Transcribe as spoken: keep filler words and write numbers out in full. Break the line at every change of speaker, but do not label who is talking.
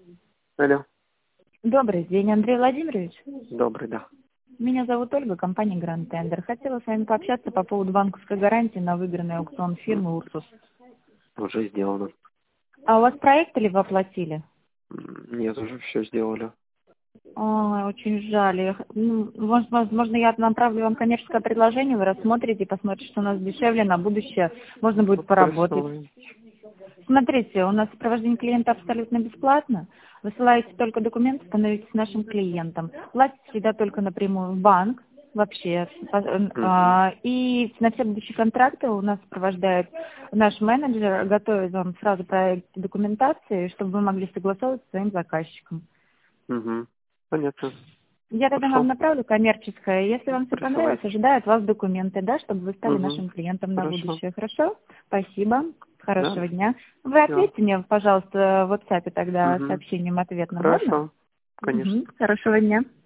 Алло.
Добрый день, Андрей Владимирович.
Добрый, да.
Меня зовут Ольга, компания Grand Tender. Хотела с вами пообщаться по поводу банковской гарантии на выигранный аукцион фирмы «Урсус».
Уже сделано.
А у вас проект или вы оплатили?
М, Нет, уже все сделали.
Ой, очень жаль. Я х- ну, Может, возможно, я направлю вам коммерческое предложение, вы рассмотрите, посмотрите, что у нас дешевле на будущее. Можно будет
Ну,
поработать.
присылай.
Смотрите, у нас сопровождение клиента абсолютно бесплатно. Высылаете только документы, становитесь нашим клиентом. Платите всегда только напрямую в банк, вообще.
Мгм.
А, И на все будущие контракты у нас сопровождает наш менеджер, готовит вам сразу проект документации, чтобы вы могли согласовывать с своим заказчиком.
Мгм. Понятно.
Я тогда вам
Хорошо.
направлю коммерческое. Если вам все понравилось,
Присылайте.
ожидаю от вас документы, да, чтобы вы стали
Угу.
нашим клиентом на
Хорошо.
будущее. Хорошо? Спасибо.
Да.
Хорошего дня. Вы
Все.
ответьте мне, пожалуйста, в WhatsApp тогда
Угу.
сообщением ответным, ладно?
Хорошо. Конечно.
Угу. Хорошего дня.